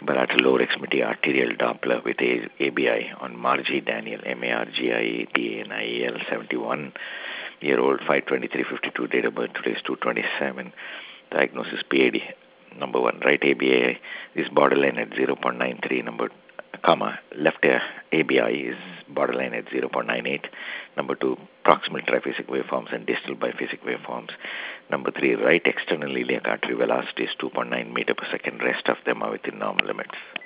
bilateral lower extremity arterial Doppler with ABI on Margie Daniel, MARGIE, 71-year-old, 5/23/52, date of birth today is 2/27. Diagnosis PAD. Number 1, right ABI is borderline at 0.93. Left ABI is borderline at 0.98. Number 2, proximal triphasic waveforms and distal biphasic waveforms. Number 3, right external iliac artery velocity is 2.9 meter per second. Rest of them are within normal limits.